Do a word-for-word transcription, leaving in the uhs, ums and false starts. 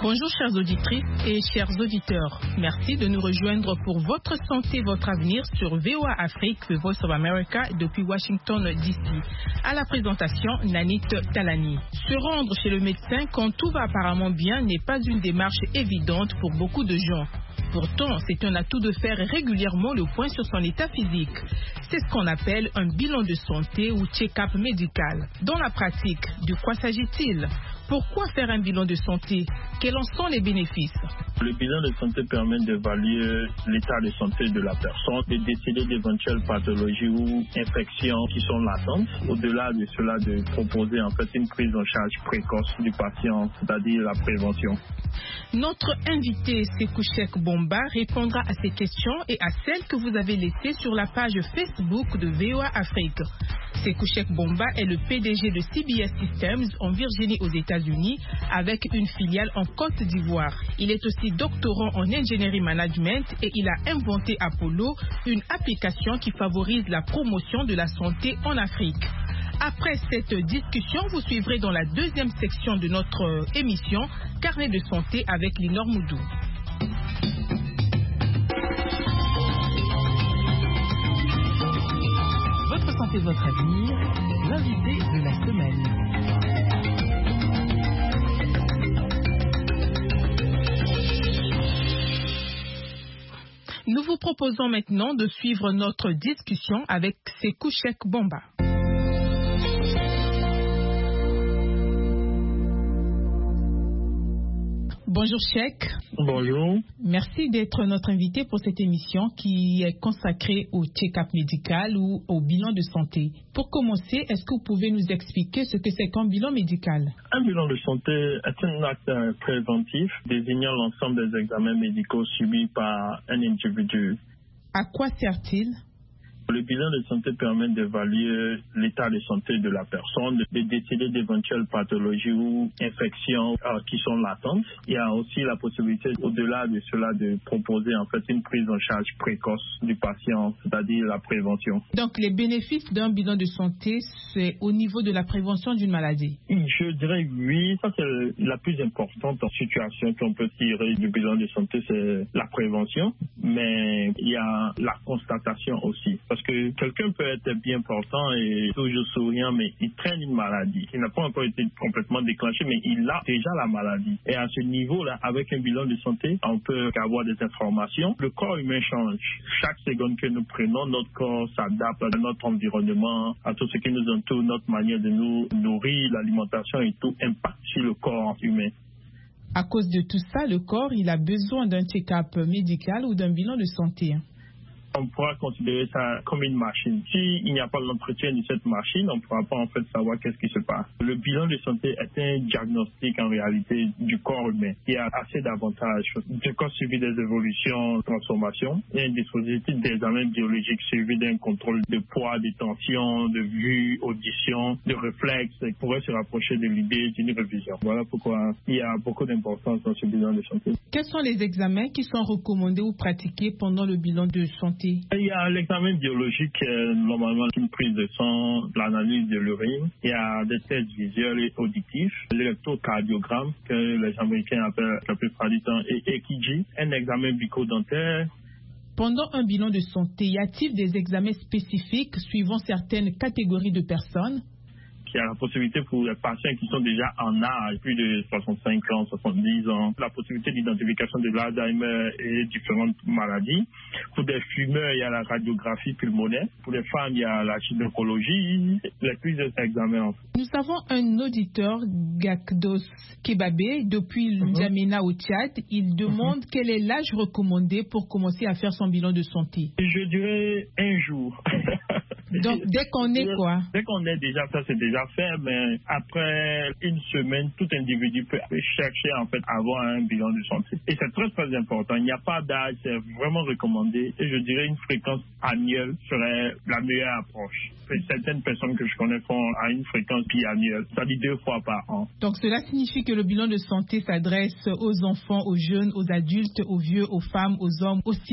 Bonjour chères auditrices et chers auditeurs. Merci de nous rejoindre pour votre santé, votre avenir sur V O A Afrique, The Voice of America, depuis Washington D C. À la présentation, Nanit Talani. Se rendre chez le médecin quand tout va apparemment bien n'est pas une démarche évidente pour beaucoup de gens. Pourtant, c'est un atout de faire régulièrement le point sur son état physique. C'est ce qu'on appelle un bilan de santé ou check-up médical. Dans la pratique, de quoi s'agit-il? Pourquoi faire un bilan de santé? Quels en sont les bénéfices? Le bilan de santé permet d'évaluer l'état de santé de la personne, de déceler d'éventuelles pathologies ou infections qui sont latentes. Au-delà de cela, de proposer en fait une prise en charge précoce du patient, c'est-à-dire la prévention. Notre invité, Sekou Cheikh Bomba, répondra à ces questions et à celles que vous avez laissées sur la page Facebook de V O A Afrique. Sekou Cheikh Bomba est le P D G de C B S Systems en Virginie aux États-Unis avec une filiale en Côte d'Ivoire. Il est aussi doctorant en ingénierie management et il a inventé Apollo, une application qui favorise la promotion de la santé en Afrique. Après cette discussion, vous suivrez dans la deuxième section de notre émission Carnet de santé avec Linor Moudou. Votre santé, votre avenir, l'invité de la semaine. Nous vous proposons maintenant de suivre notre discussion avec Sekou Cheikh Bomba. Bonjour Cheikh. Bonjour. Merci d'être notre invité pour cette émission qui est consacrée au check-up médical ou au bilan de santé. Pour commencer, est-ce que vous pouvez nous expliquer ce que c'est qu'un bilan médical? Un bilan de santé est un acte préventif désignant l'ensemble des examens médicaux subis par un individu. À quoi sert-il? Le bilan de santé permet d'évaluer l'état de santé de la personne, de déceler d'éventuelles pathologies ou infections euh, qui sont latentes. Il y a aussi la possibilité, au-delà de cela, de proposer en fait une prise en charge précoce du patient, c'est-à-dire la prévention. Donc, les bénéfices d'un bilan de santé, c'est au niveau de la prévention d'une maladie? Je dirais oui. Ça, c'est la plus importante situation qu'on peut tirer du bilan de santé, c'est la prévention. Mais il y a la constatation aussi. Parce que quelqu'un peut être bien portant et toujours souriant, mais il traîne une maladie qui n'a pas encore été complètement déclenchée, mais il a déjà la maladie. Et à ce niveau-là, avec un bilan de santé, on peut avoir des informations. Le corps humain change. Chaque seconde que nous prenons, notre corps s'adapte à notre environnement, à tout ce qui nous entoure, notre manière de nous nourrir, l'alimentation et tout impacte sur le corps humain. À cause de tout ça, le corps, il a besoin d'un check-up médical ou d'un bilan de santé. On pourra considérer ça comme une machine. S'il n'y a pas l'entretien de cette machine, on ne pourra pas en fait savoir qu'est-ce qui se passe. Le bilan de santé est un diagnostic en réalité du corps humain. Il y a assez d'avantages. Le corps suivi des évolutions, transformations, et un dispositif d'examen biologique suivi d'un contrôle de poids, de tension, de vue, audition, de réflexe, pourrait se rapprocher de l'idée d'une révision. Voilà pourquoi il y a beaucoup d'importance dans ce bilan de santé. Quels sont les examens qui sont recommandés ou pratiqués pendant le bilan de santé? Il y a l'examen biologique, euh, normalement une prise de sang, l'analyse de l'urine. Il y a des tests visuels et auditifs, l'électrocardiogramme que les Américains appellent la plupart du temps et E K G, un examen bucco-dentaire. Pendant un bilan de santé, y a-t-il des examens spécifiques suivant certaines catégories de personnes? Il y a la possibilité pour les patients qui sont déjà en âge, plus de soixante-cinq ans, soixante-dix ans, la possibilité d'identification de l'Alzheimer et différentes maladies. Pour des fumeurs, il y a la radiographie pulmonaire. Pour les femmes, il y a la gynécologie, les plusieurs examens. Nous avons un auditeur, Gakdos Kebabé, depuis Mm-hmm. N'Djamena au Tchad. Il demande mm-hmm. quel est l'âge recommandé pour commencer à faire son bilan de santé. Je dirais un jour. Donc, dès qu'on est quoi? Dès qu'on est déjà, ça c'est déjà fait, mais après une semaine, tout individu peut chercher en fait à avoir un bilan de santé. Et c'est très très important. Il n'y a pas d'âge, c'est vraiment recommandé. Et je dirais une fréquence annuelle serait la meilleure approche. Et certaines personnes que je connais font à une fréquence biannuelle, c'est-à-dire deux fois par an. Donc cela signifie que le bilan de santé s'adresse aux enfants, aux jeunes, aux adultes, aux vieux, aux femmes, aux hommes, aussi